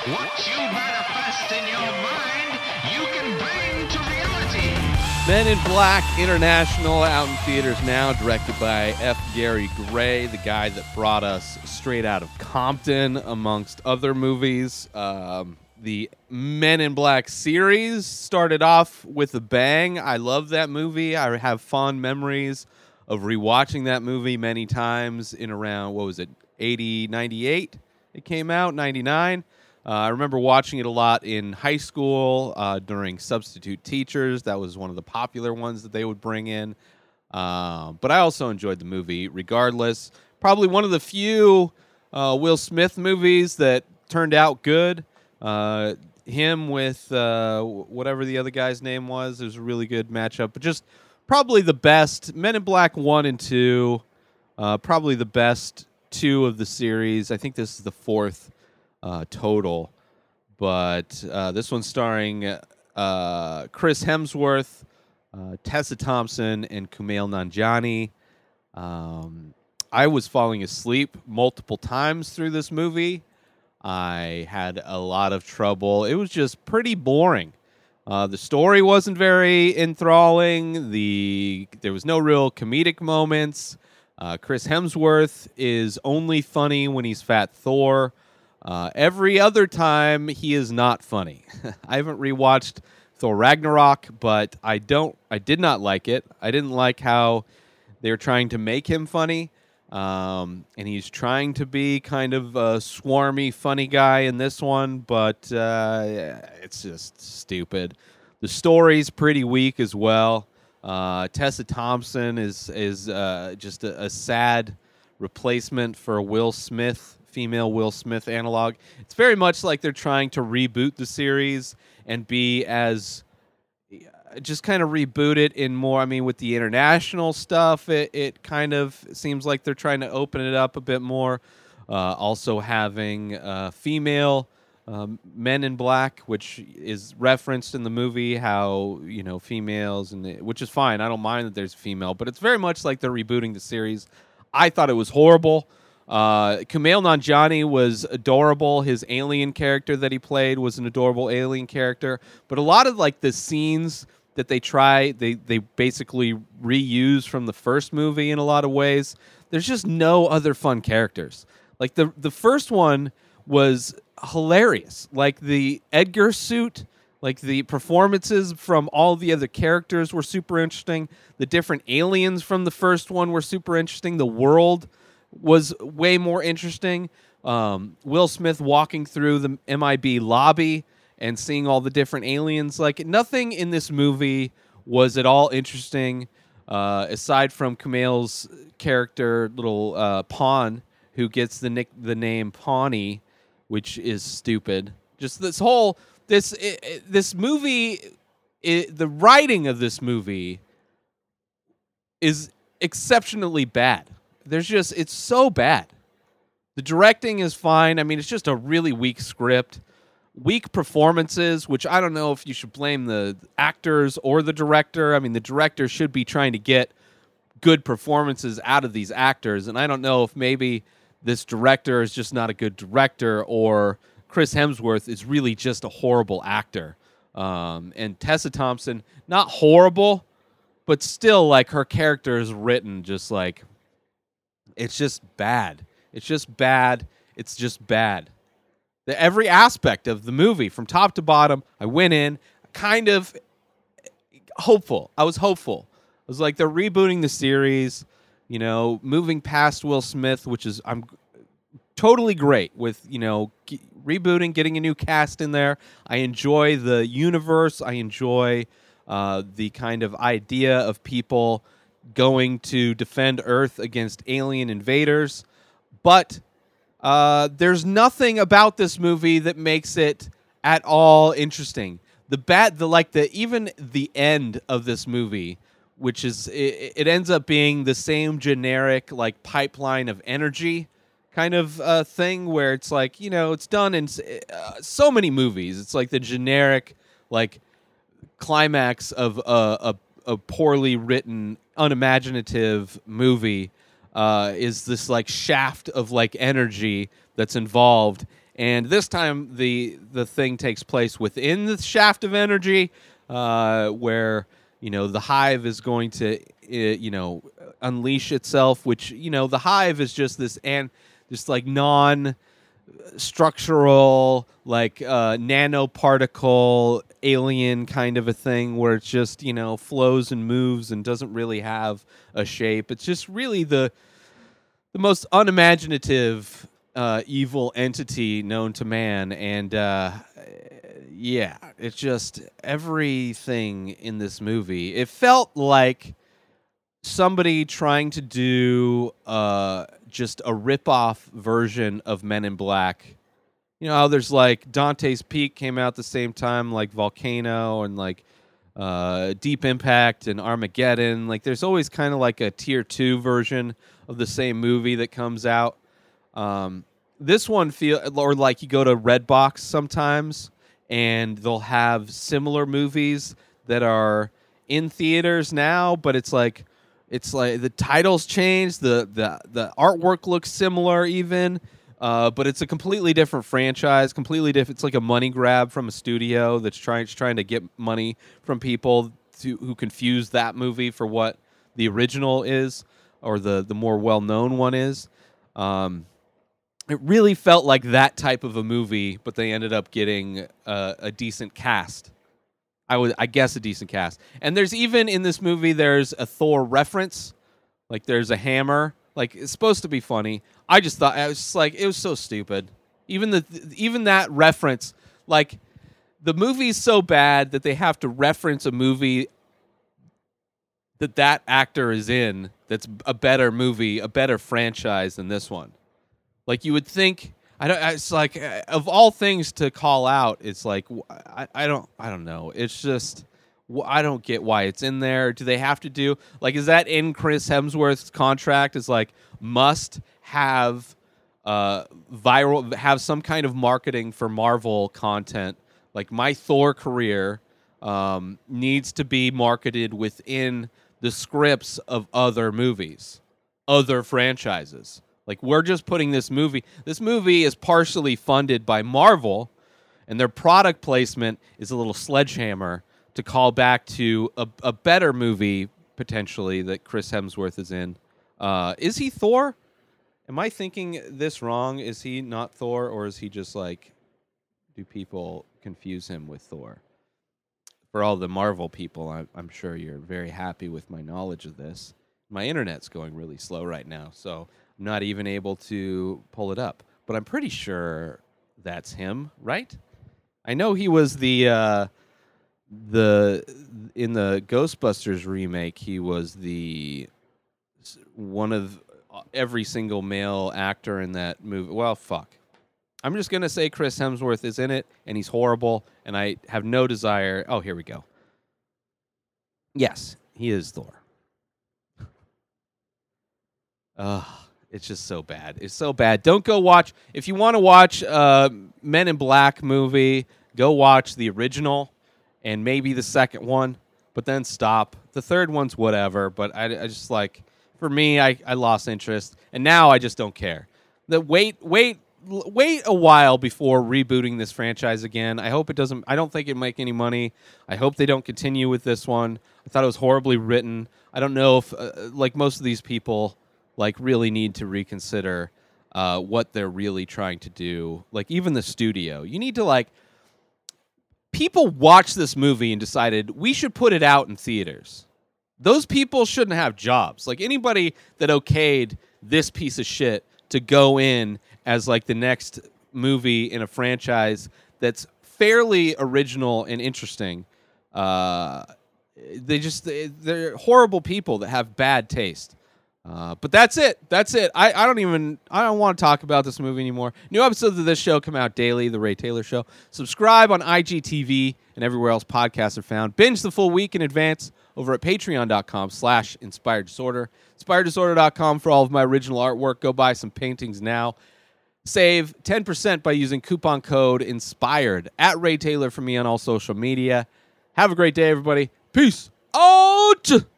What you manifest in your mind, you can bring to reality. Men in Black International, out in theaters now, directed by F. Gary Gray, the guy that brought us Straight Out of Compton, amongst other movies. The Men in Black series started off with a bang. I love that movie. I have fond memories of rewatching that movie many times in around, 80, 98? It came out, 99. I remember watching it a lot in high school during Substitute Teachers. That was one of the popular ones that they would bring in. But I also enjoyed the movie regardless. Probably one of the few Will Smith movies that turned out good. Him with whatever the other guy's name was. It was a really good matchup. But just probably the best. Men in Black 1 and 2. Probably the best two of the series. I think this is the fourth total, but this one's starring Chris Hemsworth, Tessa Thompson, and Kumail Nanjiani. I was falling asleep multiple times through this movie. I had a lot of trouble. It was just pretty boring. The story wasn't very enthralling. There was no real comedic moments. Chris Hemsworth is only funny when he's Fat Thor. Every other time, he is not funny. I haven't rewatched Thor Ragnarok, but I did not like it. I didn't like how they were trying to make him funny. And he's trying to be kind of a swarmy, funny guy in this one, but it's just stupid. The story's pretty weak as well. Tessa Thompson is just a sad replacement for Will Smith, female Will Smith analog. It's very much like they're trying to reboot the series and be as just kind of reboot it in more. I mean, with the international stuff, it kind of seems like they're trying to open it up a bit more. Also having female Men in Black, which is referenced in the movie, how, females, which is fine. I don't mind that there's a female, but it's very much like they're rebooting the series. I thought it was horrible. Kumail Nanjiani was adorable. His alien character that he played was an adorable alien character. But a lot of the scenes that they basically reuse from the first movie in a lot of ways. There's just no other fun characters. Like the first one was hilarious. Like the Edgar suit, like the performances from all the other characters were super interesting. The different aliens from the first one were super interesting. The world was way more interesting. Will Smith walking through the MIB lobby and seeing all the different aliens. Like, nothing in this movie was at all interesting, aside from Kumail's character, little Pawn, who gets the name Pawnee, which is stupid. Just this movie, the writing of this movie is exceptionally bad. It's so bad. The directing is fine. I mean, it's just a really weak script, weak performances, which I don't know if you should blame the actors or the director. I mean, the director should be trying to get good performances out of these actors, and I don't know if maybe this director is just not a good director or Chris Hemsworth is really just a horrible actor. And Tessa Thompson, not horrible, but still, her character is written just it's just bad. It's just bad. It's just bad. Every aspect of the movie, from top to bottom, I went in kind of hopeful. I was hopeful. I was like, they're rebooting the series, moving past Will Smith, which is I'm totally great with, rebooting, getting a new cast in there. I enjoy the universe. I enjoy the kind of idea of people going to defend Earth against alien invaders. But there's nothing about this movie that makes it at all interesting. Even the end of this movie, which is it ends up being the same generic pipeline of energy kind of thing, where it's it's done in so many movies. It's like the generic climax of a poorly written, unimaginative movie is this shaft of energy that's involved, And this time the thing takes place within the shaft of energy, where the hive is going to unleash itself. Which the hive is just this just like non-structural, like nanoparticle alien kind of a thing, where it's just flows and moves and doesn't really have a shape. It's just really the most unimaginative evil entity known to man. And yeah, it's just everything in this movie. It felt like somebody trying to do just a rip-off version of Men in Black. How there's like Dante's Peak came out the same time, like Volcano and like Deep Impact and Armageddon. Like there's always kind of like a tier 2 version of the same movie that comes out. This one or like you go to Redbox sometimes and they'll have similar movies that are in theaters now, but it's like the titles change, the artwork looks similar even, but it's a completely different franchise, completely different. It's like a money grab from a studio that's trying to get money from people who confuse that movie for what the original is, or the more well-known one is. It really felt like that type of a movie, but they ended up getting a decent cast. I guess a decent cast. And there's even in this movie, there's a Thor reference. Like there's a hammer. Like it's supposed to be funny. I just thought it was so stupid. Even that reference, like the movie's so bad that they have to reference a movie that actor is in that's a better movie, a better franchise than this one. Like you would think, it's like of all things to call out, it's like I don't know. It's just I don't get why it's in there. Do they have to do like is that in Chris Hemsworth's contract? Is like must have have some kind of marketing for Marvel content. Like my Thor career needs to be marketed within the scripts of other movies, other franchises. Like, we're just putting this movie. This movie is partially funded by Marvel, and their product placement is a little sledgehammer to call back to a better movie, potentially, that Chris Hemsworth is in. Is he Thor? Am I thinking this wrong? Is he not Thor, or is he just like, do people confuse him with Thor? For all the Marvel people, I'm sure you're very happy with my knowledge of this. My internet's going really slow right now, so I'm not even able to pull it up. But I'm pretty sure that's him, right? I know he was in the Ghostbusters remake, he was one of every single male actor in that movie. Well, fuck. I'm just going to say Chris Hemsworth is in it, and he's horrible, and I have no desire. Oh, here we go. Yes, he is Thor. It's just so bad. It's so bad. Don't go watch. If you want to watch Men in Black movie, go watch the original and maybe the second one, but then stop. The third one's whatever, but I just like, for me, I lost interest, and now I just don't care. Wait a while before rebooting this franchise again. I hope it doesn't. I don't think it'll make any money. I hope they don't continue with this one. I thought it was horribly written. I don't know if, like most of these people, like really need to reconsider what they're really trying to do. Like even the studio, you need to like. People watched this movie and decided we should put it out in theaters. Those people shouldn't have jobs. Like anybody that okayed this piece of shit to go in as like the next movie in a franchise that's fairly original and interesting. They're horrible people that have bad taste. But that's it. I don't want to talk about this movie anymore. New episodes of this show come out daily, The Ray Taylor Show. Subscribe on IGTV and everywhere else podcasts are found. Binge the full week in advance over at patreon.com/inspireddisorder. InspiredDisorder.com for all of my original artwork. Go buy some paintings now. Save 10% by using coupon code INSPIRED at Ray Taylor for me on all social media. Have a great day, everybody. Peace out!